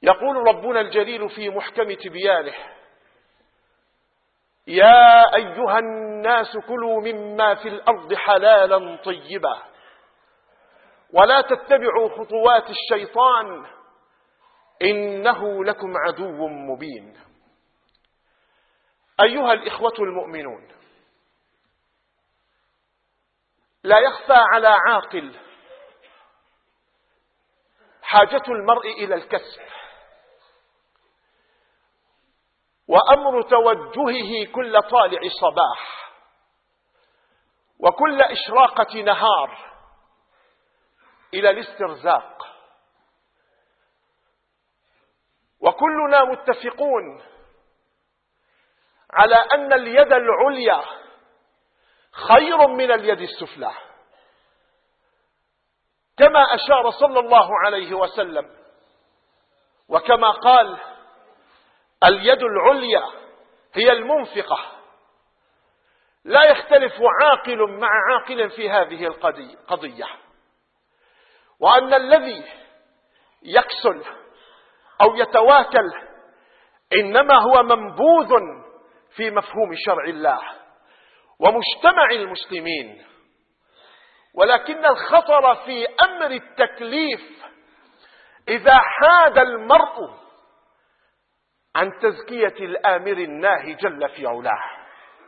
يقول ربنا الجليل في محكم تبيانه: يا أيها الناس كلوا مما في الأرض حلالا طيبا ولا تتبعوا خطوات الشيطان إنه لكم عدو مبين. أيها الإخوة المؤمنون، لا يخفى على عاقل حاجة المرء إلى الكسب، وأمر توجهه كل طالع صباح وكل إشراقة نهار إلى الاسترزاق. وكلنا متفقون على أن اليد العليا خير من اليد السفلى، كما أشار صلى الله عليه وسلم وكما قال: اليد العليا هي المنفقة. لا يختلف عاقل مع عاقل في هذه القضية، وأن الذي يكسل أو يتواكل إنما هو منبوذ في مفهوم شرع الله ومجتمع المسلمين. ولكن الخطر في أمر التكليف إذا حاد المرء عن تزكية الآمر الناهي جل في علاه.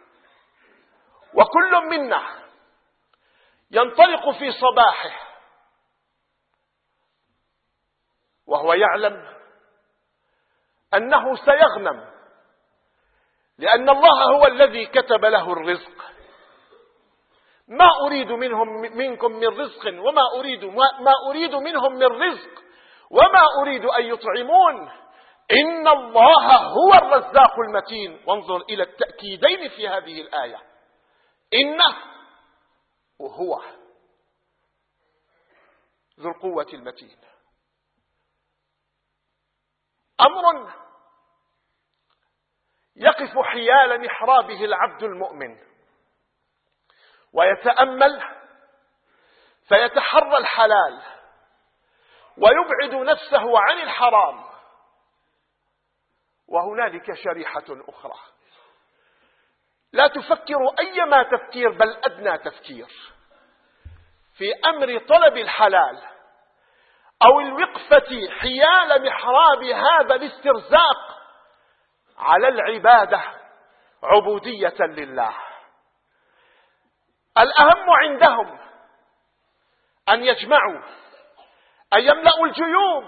وكل منا ينطلق في صباحه وهو يعلم أنه سيغنم، لأن الله هو الذي كتب له الرزق. ما أريد منكم من رزق ما أريد منهم من رزق وما أريد أن يطعمون، إن الله هو الرزاق المتين. وانظر إلى التأكيدين في هذه الآية: إنه وهو ذو القوة المتين. أمر يقف حيال محرابه العبد المؤمن ويتأمل فيتحرى الحلال ويبعد نفسه عن الحرام. وهنالك شريحة أخرى لا تفكر أيما تفكير بل أدنى تفكير في أمر طلب الحلال أو الوقفة حيال محراب هذا الاسترزاق على العبادة عبودية لله. الأهم عندهم أن يجمعوا، أن يملأوا الجيوب،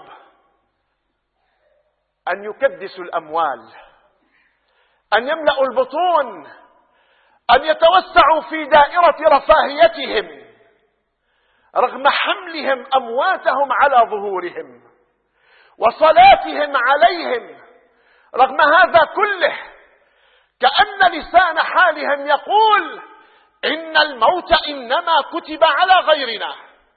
أن يكدسوا الأموال، أن يملأوا البطون، أن يتوسعوا في دائرة رفاهيتهم رغم حملهم أمواتهم على ظهورهم وصلاتهم عليهم. رغم هذا كله كأن لسان حالهم يقول: إن الموت إنما كتب على غيرنا.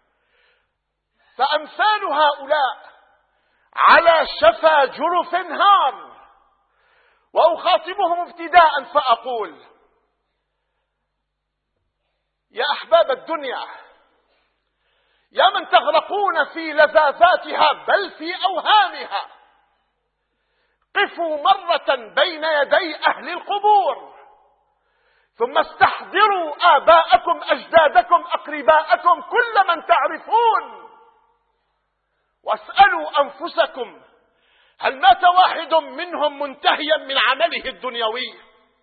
فأمثال هؤلاء على شفا جرف هار. وأخاطبهم ابتداء فأقول: يا أحباب الدنيا، يا من تغرقون في لذاذاتها بل في أوهامها، قفوا مرة بين يدي أهل القبور، ثم استحضروا آباءكم أجدادكم أقرباءكم كل من تعرفون، واسألوا أنفسكم: هل مات واحد منهم منتهيا من عمله الدنيوي؟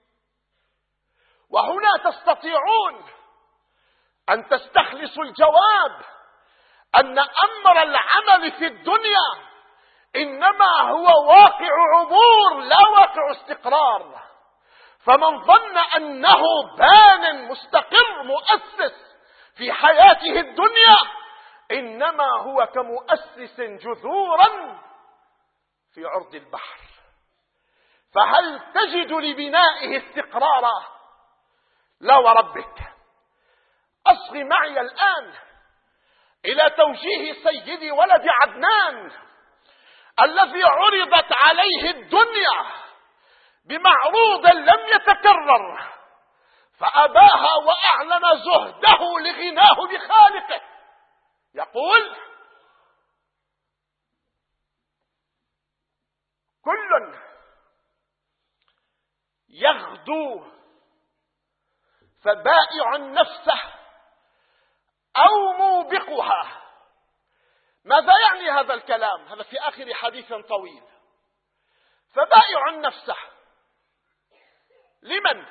وهنا تستطيعون أن تستخلصوا الجواب أن أمر العمل في الدنيا إنما هو واقع عبور لا واقع استقرار. فمن ظن أنه بان مستقر مؤسس في حياته الدنيا إنما هو كمؤسس جذورا في عرض البحر. فهل تجد لبنائه استقرارا؟ لا وربك. أصغي معي الآن إلى توجيه سيدي ولد عدنان الذي عرضت عليه الدنيا بمعروض لم يتكرر فأباها وأعلن زهده لغناه بخالقه. يقول: يغدو فبائع نفسه أو موبقها. ماذا يعني هذا الكلام؟ هذا في آخر حديث طويل. فبائع نفسه لمن؟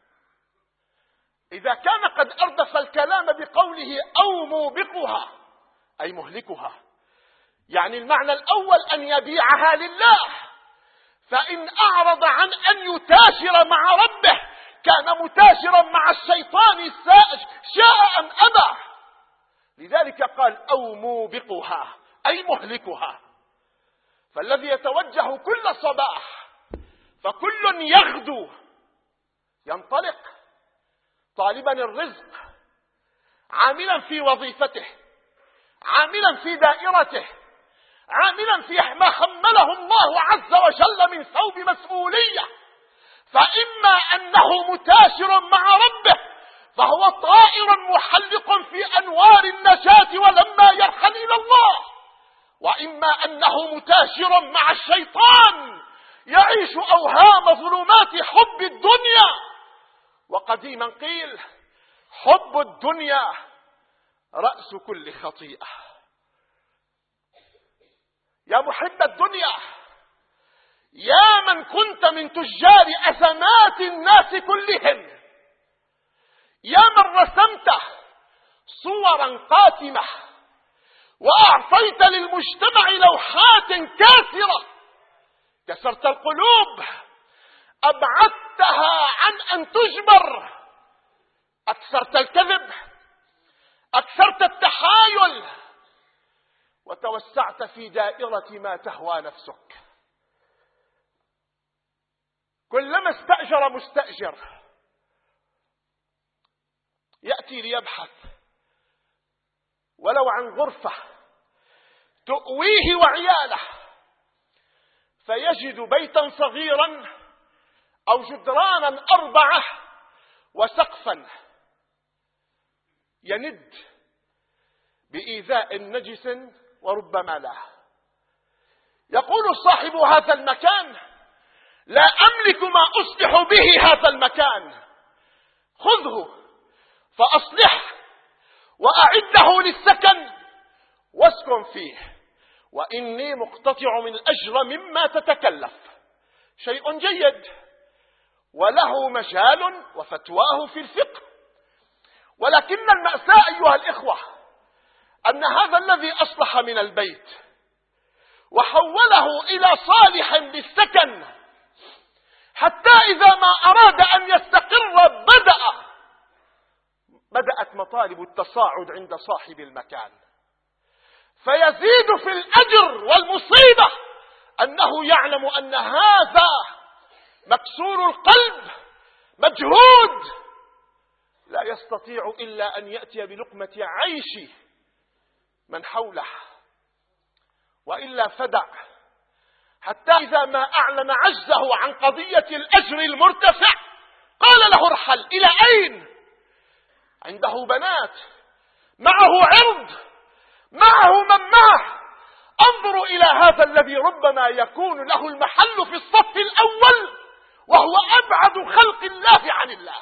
إذا كان قد أردف الكلام بقوله أو موبقها أي مهلكها، يعني المعنى الأول أن يبيعها لله، فإن أعرض عن أن يتاشر مع ربه كان متاشرا مع الشيطان شاء أم أبى. لذلك قال أو موبقها أي مهلكها. فالذي يتوجه كل صباح فكل يغدو ينطلق طالبا الرزق، عاملا في وظيفته، عاملا في دائرته، عاملا في ما حمله الله عز وجل من ثوب مسؤولية. فإما أنه متاشر مع ربه فهو طائر محلق في أنوار النجاة ولما يرحل إلى الله، وإما أنه متاشر مع الشيطان يعيش أوهام ظلمات حب الدنيا. وقديما قيل حب الدنيا رأس كل خطيئة. يا محب الدنيا، يا من كنت من تجار أزمات الناس كلهم، يا من رسمت صورا قاتمة وأعطيت للمجتمع لوحات كاسرة، كسرت القلوب، أبعدتها عن أن تجبر، أكثرت الكذب، أكثرت التحايل، وتوسعت في دائرة ما تهوى نفسك. كلما استأجر مستأجر يأتي ليبحث ولو عن غرفة تؤويه وعياله، فيجد بيتا صغيرا أو جدرانا 4 وسقفا يند بإيذاء نجس وربما لا. يقول صاحب هذا المكان لا أملك ما أصلح به هذا المكان، خذه فأصلحه وأعده للسكن واسكن فيه، وإني مقتطع من الأجر مما تتكلف. شيء جيد وله مجال وفتواه في الفقه، ولكن المأساة أيها الإخوة أن هذا الذي أصلح من البيت وحوله إلى صالح للسكن حتى إذا ما أراد أن يستقر بدأت مطالب التصاعد عند صاحب المكان، فيزيد في الأجر. والمصيبة أنه يعلم أن هذا مكسور القلب مجهود لا يستطيع إلا أن يأتي بلقمة عيش من حوله، وإلا فدع، حتى إذا ما أعلن عجزه عن قضية الأجر المرتفع قال له ارحل. إلى أين؟ عنده بنات، معه عرض، معه من معه. انظروا إلى هذا الذي ربما يكون له المحل في الصف الأول وهو أبعد خلق الله عن الله.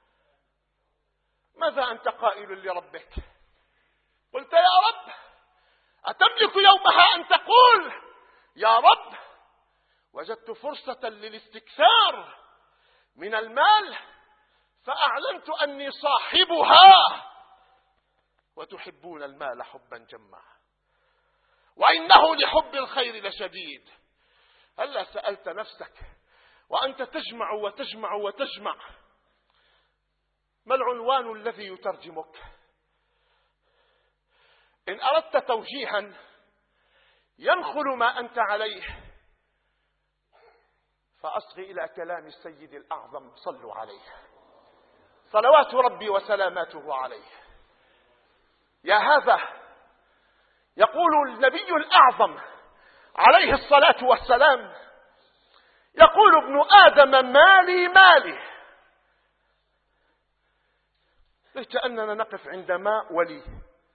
ماذا أنت قائل لربك؟ قلت يا رب، أتملك يومها أن تقول يا رب وجدت فرصة للاستكثار من المال فأعلنت أني صاحبها، وتحبون المال حبا جما وإنه لحب الخير لشديد. هلا سألت نفسك وأنت تجمع وتجمع وتجمع، ما العنوان الذي يترجمك؟ إن أردت توجيها ينخل ما أنت عليه فأصغي إلى كلام السيد الأعظم صلوا عليه صلوات ربي وسلاماته عليه. يا هذا يقول النبي الأعظم عليه الصلاة والسلام، يقول ابن آدم مالي مالي. كأننا نقف عند ماء ولي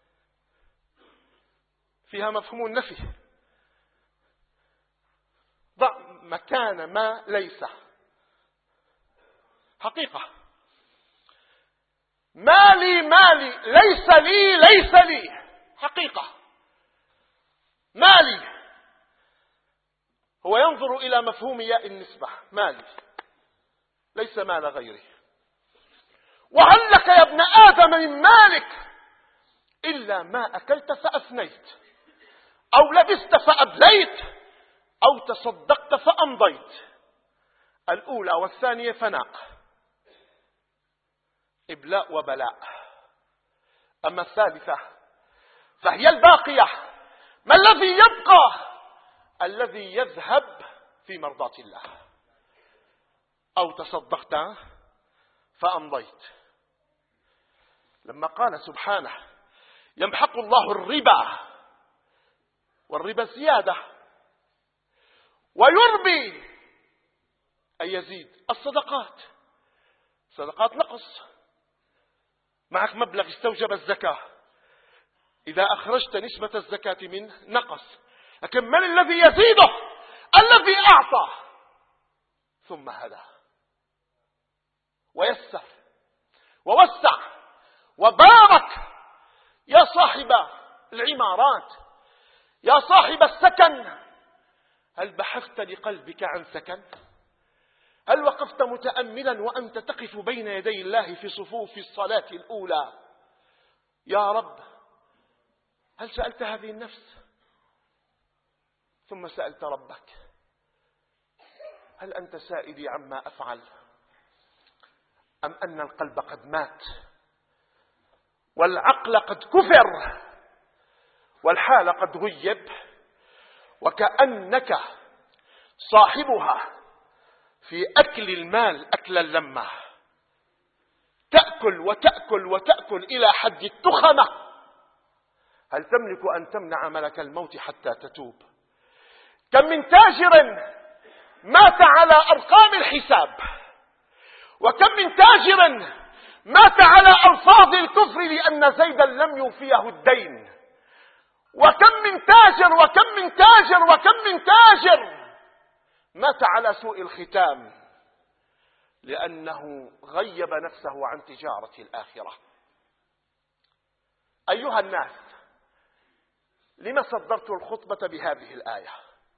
فيها مفهوم النفي. ضع مكان ما ليس. حقيقة. مالي مالي، ليس لي ليس لي، حقيقة. مالي هو ينظر إلى مفهوم ياء النسبة، مالي ليس مال غيره. وهل لك يا ابن آدم من مالك إلا ما أكلت فأفنيت، أو لبست فأبليت، أو تصدقت فأمضيت. الأولى والثانية فناء، إبلاء وبلاء. أما الثالثة فهي الباقية. ما الذي يبقى؟ الذي يذهب في مرضاة الله. أو تصدقت فأمضيت. لما قال سبحانه يمحق الله الربا، والربا زيادة، ويربي أي يزيد الصدقات. صدقات نقص، معك مبلغ استوجب الزكاة، إذا أخرجت نسبة الزكاة منه نقص. لكن من الذي يزيده؟ الذي أعطى ثم هدى ويسر ووسع وبارك. يا صاحب العمارات، يا صاحب السكن، هل بحثت لقلبك عن سكن؟ هل وقفت متأملا وأنت تقف بين يدي الله في صفوف الصلاة الأولى؟ يا رب، هل سألت هذه النفس؟ ثم سألت ربك هل أنت سائلي عما أفعل، أم أن القلب قد مات والعقل قد كفر والحال قد غيب، وكأنك صاحبها في أكل المال أكل اللمة، تأكل وتأكل وتأكل إلى حد التخمة. هل تملك أن تمنع ملك الموت حتى تتوب؟ كم من تاجر مات على أرقام الحساب، وكم من تاجر مات على ألفاظ الكفر لأن زيدا لم يوفيه الدين، وكم من تاجر وكم من تاجر وكم من تاجر مات على سوء الختام لأنه غيب نفسه عن تجارة الآخرة. أيها الناس، لما صدرت الخطبة بهذه الآية؟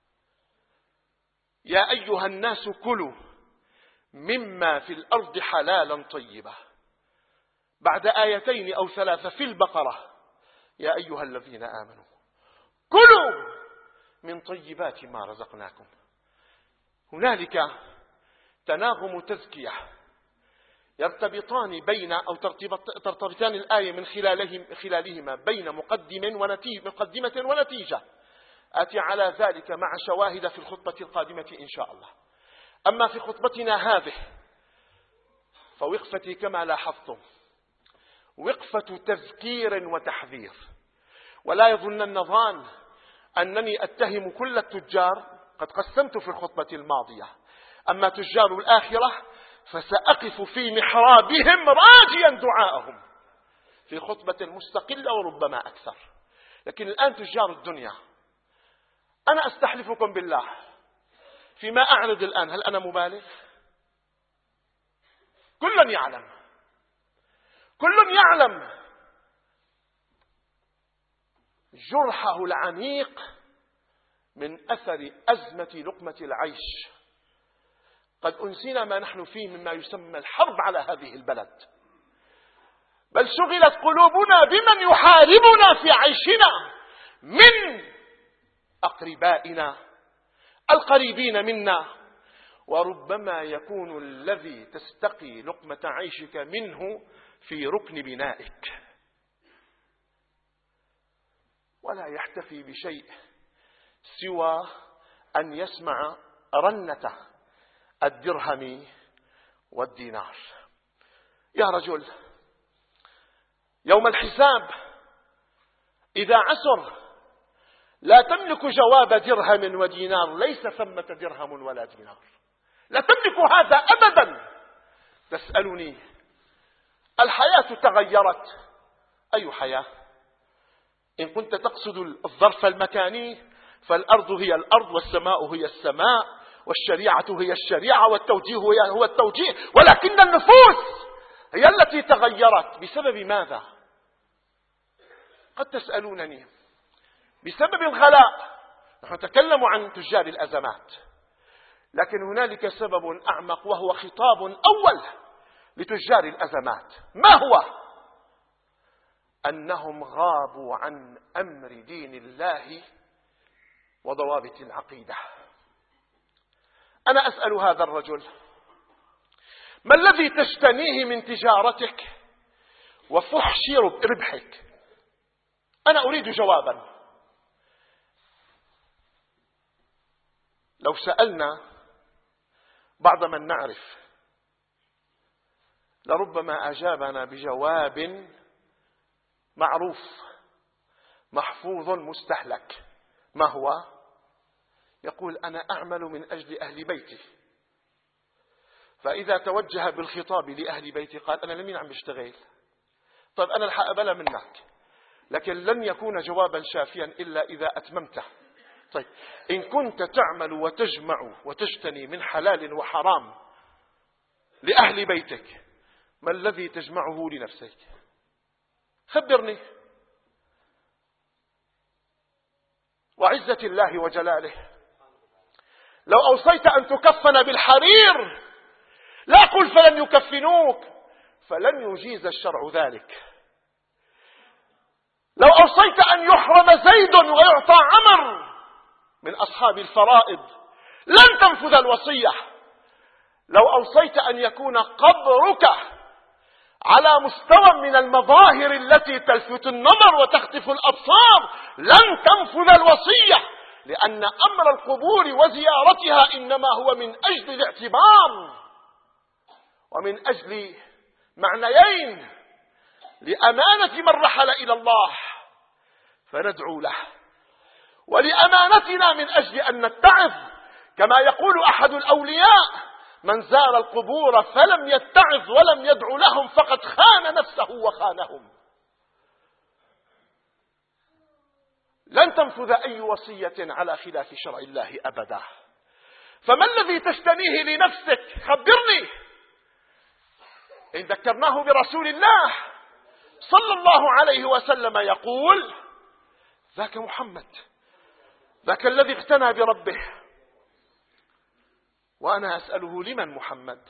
يا أيها الناس كلوا مما في الأرض حلالا طيبا، بعد آيتين أو ثلاثة في البقرة يا أيها الذين آمنوا كلوا من طيبات ما رزقناكم. هنالك تناغم تزكية يرتبطان بين أو ترتبطان الآية من خلالهما بين مقدمة ونتيجة. آتي على ذلك مع شواهد في الخطبة القادمة إن شاء الله. أما في خطبتنا هذه فوقفتي كما لاحظتم وقفة تذكير وتحذير. ولا يظنن الظان أنني أتهم كل التجار، قد قسمت في الخطبة الماضية. أما تجار الآخرة فسأقف في محرابهم راجيا دعاءهم في خطبة مستقلة وربما أكثر. لكن الآن تجار الدنيا، أنا أستحلفكم بالله فيما أعرض الآن، هل أنا مبالغ؟ كل يعلم جرحه العميق من أثر أزمة لقمة العيش. قد أنسينا ما نحن فيه مما يسمى الحرب على هذه البلد، بل شغلت قلوبنا بمن يحاربنا في عيشنا من أقربائنا القريبين منا، وربما يكون الذي تستقي لقمة عيشك منه في ركن بنائك، ولا يحتفي بشيء سوى أن يسمع رنة الدرهم والدينار. يا رجل، يوم الحساب إذا عسر لا تملك جواب درهم ودينار، ليس ثمة درهم ولا دينار، لا تملك هذا أبدا. تسألني الحياة تغيرت، أي حياة؟ إن كنت تقصد الظرف المكاني فالأرض هي الأرض والسماء هي السماء والشريعة هي الشريعة والتوجيه هو التوجيه، ولكن النفوس هي التي تغيرت. بسبب ماذا؟ قد تسألونني. بسبب الغلاء. نحن نتكلم عن تجار الأزمات، لكن هنالك سبب أعمق وهو خطاب أول لتجار الأزمات. ما هو؟ أنهم غابوا عن أمر دين الله وضوابط العقيدة. أنا أسأل هذا الرجل: ما الذي تجتنيه من تجارتك وفحش ربحك؟ أنا أريد جوابا. لو سألنا بعض من نعرف لربما أجابنا بجواب معروف محفوظ مستهلك. ما هو؟ يقول: أنا أعمل من أجل أهل بيتي. فإذا توجه بالخطاب لأهل بيتي قال: أنا لمين عم بشتغل؟ طيب أنا الحق أقبلها منك، لكن لن يكون جوابا شافيا إلا إذا أتممته. طيب إن كنت تعمل وتجمع وتجتني من حلال وحرام لأهل بيتك، ما الذي تجمعه لنفسك؟ خبرني. وعزة الله وجلاله لو أوصيت أن تكفن بالحرير لا أقول فلن يكفنوك، فلن يجيز الشرع ذلك. لو أوصيت أن يحرم زيد ويعطى عمر من أصحاب الفرائض لن تنفذ الوصية. لو أوصيت أن يكون قبرك على مستوى من المظاهر التي تلفت النظر وتخطف الأبصار لن تنفذ الوصية، لأن أمر القبور وزيارتها إنما هو من أجل الاعتبار ومن أجل معنيين: لأمانة من رحل إلى الله فندعو له، ولأمانتنا من أجل أن نتعظ. كما يقول أحد الأولياء: من زار القبور فلم يتعظ ولم يدعو لهم فقد خان نفسه وخانهم. لن تنفذ أي وصية على خلاف شرع الله أبدا. فما الذي تجتنيه لنفسك؟ خبرني. إن ذكرناه برسول الله صلى الله عليه وسلم يقول: ذاك محمد، ذاك الذي اغتنى بربه. وأنا أسأله: لمن محمد؟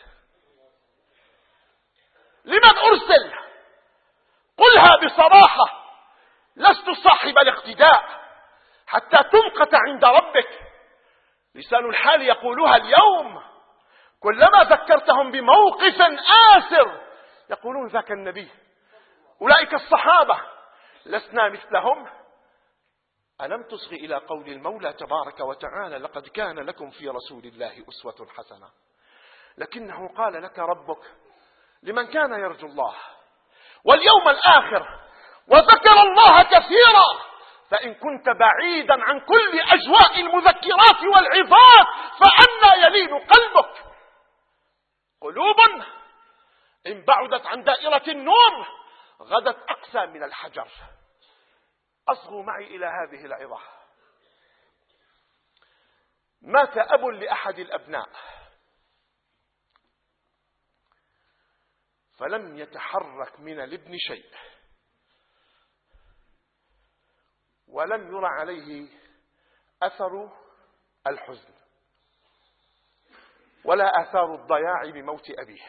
لمن أرسل؟ قلها بصراحة. لست صاحب الاقتداء حتى تمقت عند ربك. لسان الحال يقولها اليوم. كلما ذكرتهم بموقف آسر يقولون: ذاك النبي، أولئك الصحابة، لسنا مثلهم. ألم تصغ إلى قول المولى تبارك وتعالى: لقد كان لكم في رسول الله أسوة حسنة. لكنه قال لك ربك: لمن كان يرجو الله واليوم الآخر وذكر الله كثيرا. فإن كنت بعيدا عن كل أجواء المذكرات والعظات فأنى يلين قلبك. قلوب إن بعدت عن دائرة النور غدت أقسى من الحجر. أصغوا معي إلى هذه العظة. مات أب لأحد الأبناء فلم يتحرك من الابن شيء، ولم يرى عليه أثر الحزن ولا آثار الضياع بموت أبيه.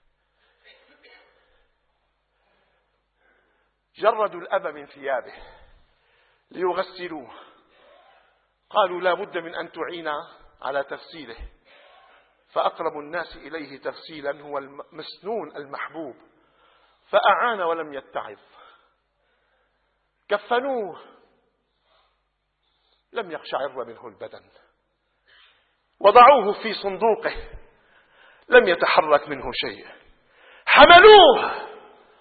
جردوا الأب من ثيابه ليغسلوه. قالوا: لا بد من أن تعين على تغسيله. فأقرب الناس إليه تغسيلا هو المسنون المحبوب، فأعان ولم يتعظ. كفنوه لم يقشعر منه البدن، وضعوه في صندوقه لم يتحرك منه شيء، حملوه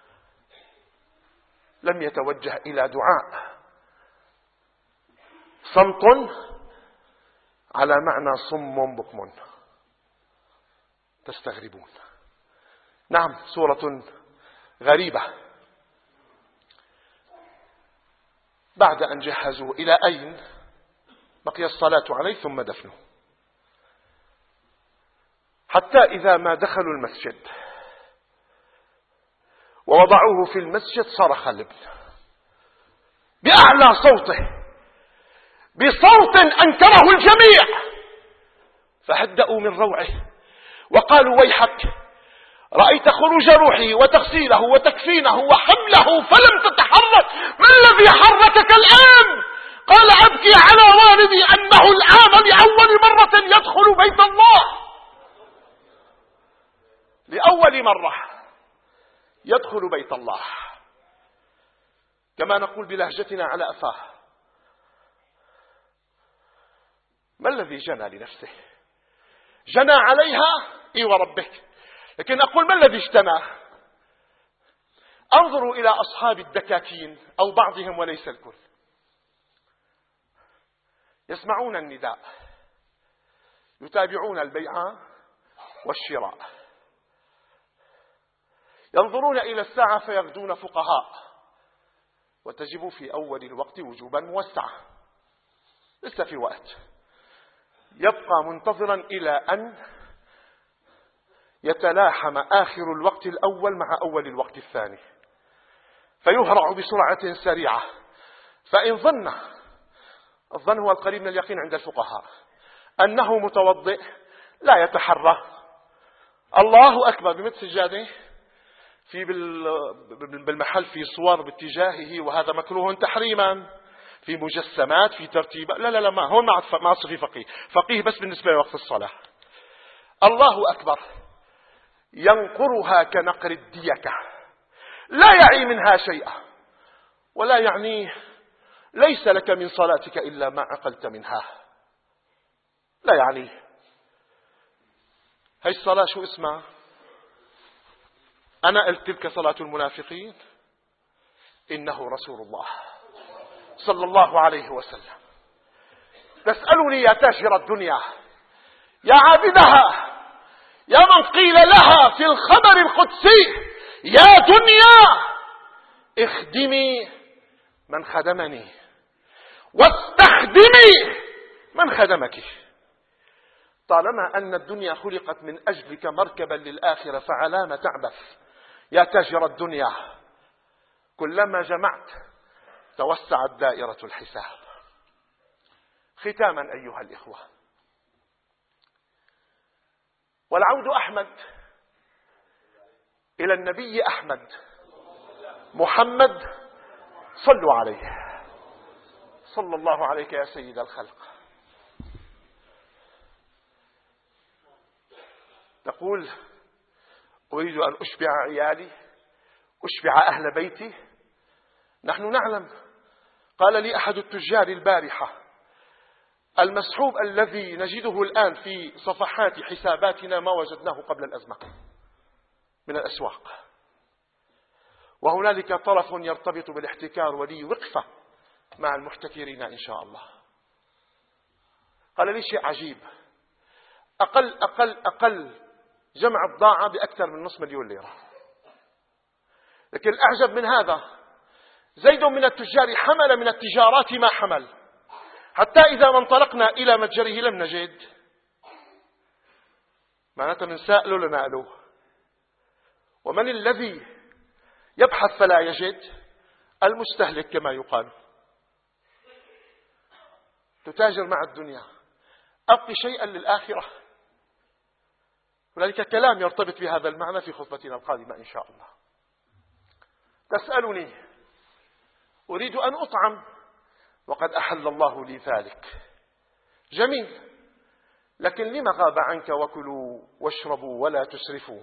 لم يتوجه إلى دعاء. صمت على معنى صم بكم. تستغربون. نعم، سورة غريبة. بعد أن جهزوا إلى أين بقي الصلاة عليه ثم دفنه. حتى إذا ما دخلوا المسجد ووضعوه في المسجد صرخ الابن بأعلى صوته بصوت أنكره الجميع، فهدأوا من روعه وقالوا ويحك، رأيت خروج روحه وتغسيله وتكفينه وحمله فلم تتحرك، ما الذي حركك الآن؟ قال أبكي على والدي أنه الآن لأول مرة يدخل بيت الله، لأول مرة يدخل بيت الله. كما نقول بلهجتنا على أفاه، ما الذي جنى لنفسه؟ جنى عليها إي وربك، لكن أقول ما الذي اجتنى؟ انظروا إلى أصحاب الدكاكين أو بعضهم وليس الكل، يسمعون النداء، يتابعون البيع والشراء، ينظرون إلى الساعة فيغدون فقهاء، وتجب في أول الوقت وجوبا موسعا، لسه في وقت، يبقى منتظرا إلى أن يتلاحم آخر الوقت الأول مع أول الوقت الثاني، فيهرع بسرعة سريعة. فإن ظن، الظن هو القريب من اليقين عند الفقهاء، أنه متوضئ لا يتحرى، الله أكبر بمثل سجاده في بالمحل في صور باتجاهه، وهذا مكروه تحريما، في مجسمات في ترتيب، لا ما هون ما أصل في فقيه بس بالنسبة لوقت الصلاة. الله أكبر ينقرها كنقر الديكة، لا يعي منها شيئا، ولا يعنيه ليس لك من صلاتك إلا ما عقلت منها، لا يعنيه. هاي الصلاة شو اسمها؟ أنا قلت تلك صلاة المنافقين، إنه رسول الله صلى الله عليه وسلم. تسألني يا تاجر الدنيا، يا عابدها، يا من قيل لها في الخبر القدسي يا دنيا اخدمي من خدمني واستخدمي من خدمك. طالما أن الدنيا خلقت من أجلك مركبا للآخرة، فعلام تعبث يا تاجر الدنيا؟ كلما جمعت توسعت دائرة الحساب. ختاما أيها الإخوة، والعود أحمد إلى النبي أحمد محمد، صلوا عليه، صلى الله عليك يا سيد الخلق. تقول أريد أن أشبع عيالي، أشبع أهل بيتي. نحن نعلم، قال لي أحد التجار البارحة، المسحوب الذي نجده الآن في صفحات حساباتنا ما وجدناه قبل الأزمة من الأسواق، وهنالك طرف يرتبط بالاحتكار ولي وقفة مع المحتكرين إن شاء الله. قال لي شيء عجيب، أقل جمع بضاعة بأكثر من $500,000 ليرة. لكن الأعجب من هذا، زيد من التجار حمل من التجارات ما حمل، حتى إذا ما انطلقنا إلى متجره لم نجد، معناته من سائله لنأله. ومن الذي يبحث فلا يجد؟ المستهلك كما يقال. تتاجر مع الدنيا، أبقي شيئا للآخرة. هنالك كلام يرتبط بهذا المعنى في خطبتنا القادمة إن شاء الله. تسألني، أريد أن أطعم وقد أحل الله لي ذلك، جميل، لكن لما غاب عنك وكلوا واشربوا ولا تسرفوا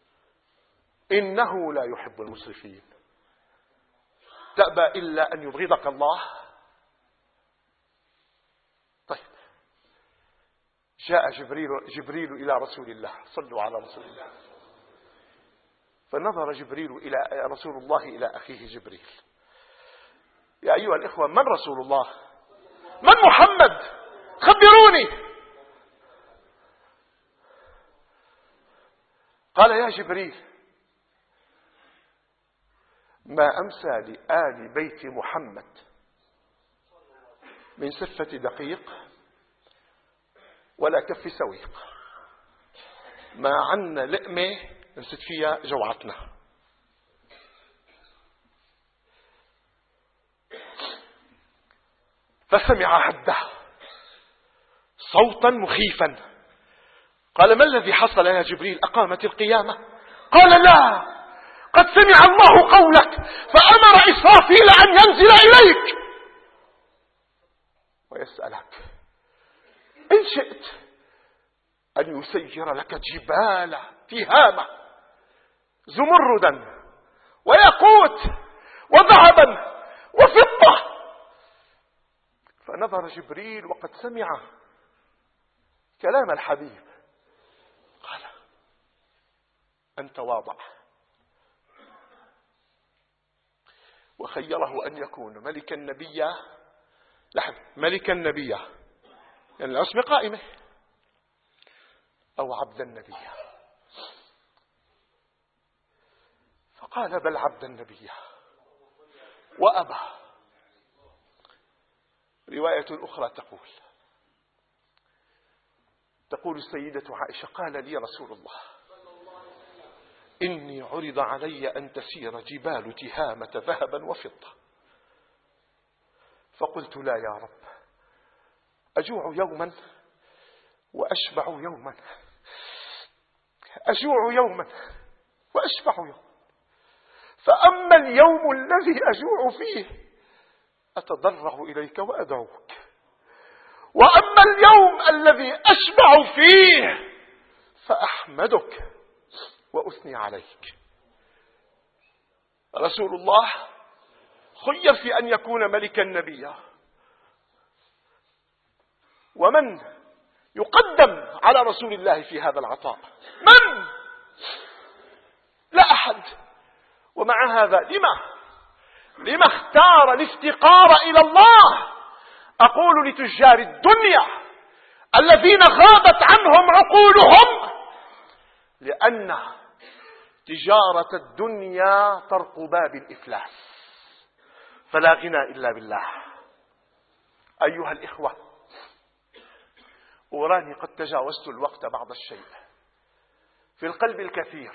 إنه لا يحب المسرفين؟ تأبى إلا أن يبغضك الله. طيب، جاء جبريل إلى رسول الله، صلوا على رسول الله، فنظر رسول الله إلى أخيه جبريل. يا أيها الإخوة، من رسول الله؟ من محمد؟ خبروني. قال يا جبريل، ما أمسى لآل بيت محمد من سفة دقيق ولا كف سويق. ما عنا لقمة نمسك فيها جوعتنا. فسمع عبده صوتا مخيفا. قال: ما الذي حصل يا جبريل؟ أقامت القيامة؟ قال: لا، قد سمع الله قولك فأمر إسرافيل أن ينزل إليك ويسألك إن شئت أن يسير لك جبال تهامة زمردا وياقوت وذهبا وفضة. فنظر جبريل وقد سمع كلام الحبيب، قال: أنت واضع. وخيره أن يكون ملكا نبيا، ملكا نبيا يعني العصمة قائمة، أو عبدا نبيا. فقال: بل عبدا نبيا، وأبى. رواية أخرى تقول السيدة عائشة: قال لي رسول الله: إني عرض علي أن تسير جبال تهامة ذهبا وفضة، فقلت: لا يا رب، أجوع يوما وأشبع يوما، أجوع يوما وأشبع يوما، فأما اليوم الذي أجوع فيه أتضرع إليك وأدعوك، وأما اليوم الذي أشبع فيه فأحمدك وأثني عليك. رسول الله خير في أن يكون ملكا نبيا. ومن يقدم على رسول الله في هذا العطاء؟ من؟ لا أحد. ومع هذا لما اختار الافتقار إلى الله؟ أقول لتجار الدنيا الذين غابت عنهم عقولهم، لأن تجارة الدنيا طرق باب الإفلاس، فلا غنى إلا بالله. أيها الإخوة، أراني قد تجاوزت الوقت بعض الشيء. في القلب الكثير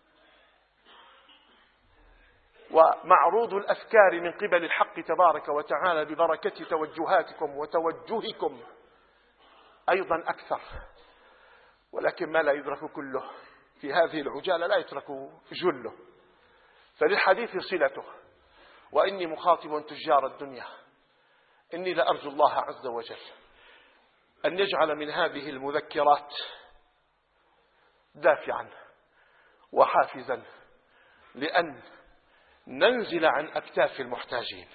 ومعروض الأفكار من قبل الحق تبارك وتعالى ببركة توجهاتكم وتوجهكم أيضا أكثر، ولكن ما لا يدرك كله في هذه العجالة لا يترك جله، فللحديث صلته. وإني مخاطب تجار الدنيا، إني لأرجو الله عز وجل أن يجعل من هذه المذكرات دافعا وحافزا لأن ننزل عن أكتاف المحتاجين.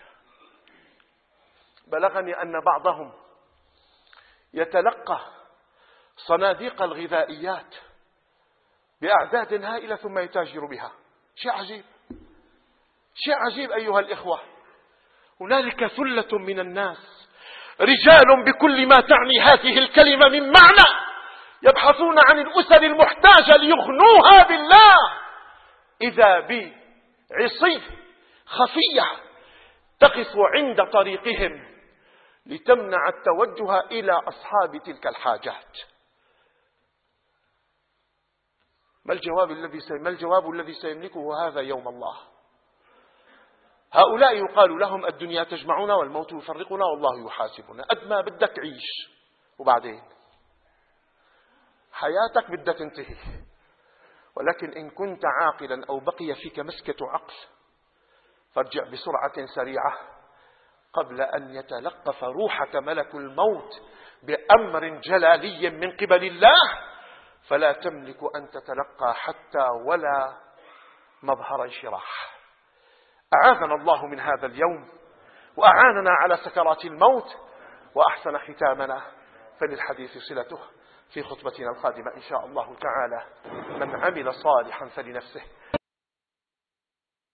بلغني أن بعضهم يتلقى صناديق الغذائيات بأعداد هائلة ثم يتاجر بها. شيء عجيب، شيء عجيب أيها الإخوة. هنالك ثلة من الناس، رجال بكل ما تعني هذه الكلمة من معنى، يبحثون عن الأسر المحتاجة ليغنوها بالله، إذا بعصي خفية تقف عند طريقهم لتمنع التوجه إلى أصحاب تلك الحاجات. ما الجواب الذي سيملكه هذا يوم الله؟ هؤلاء يقال لهم: الدنيا تجمعنا والموت يفرقنا والله يحاسبنا. قد ما بدك عيش، وبعدين حياتك بدها تنتهي. ولكن إن كنت عاقلا أو بقي فيك مسكة عقل فارجع بسرعة سريعة قبل أن يتلقف روحك ملك الموت بأمر جلالي من قبل الله، فلا تملك أن تتلقى حتى ولا مظهر انشراح. أعاذنا الله من هذا اليوم وأعاننا على سكرات الموت وأحسن ختامنا، فللحديث صلته في خطبتنا القادمة إن شاء الله تعالى. من عمل صالحا فلنفسه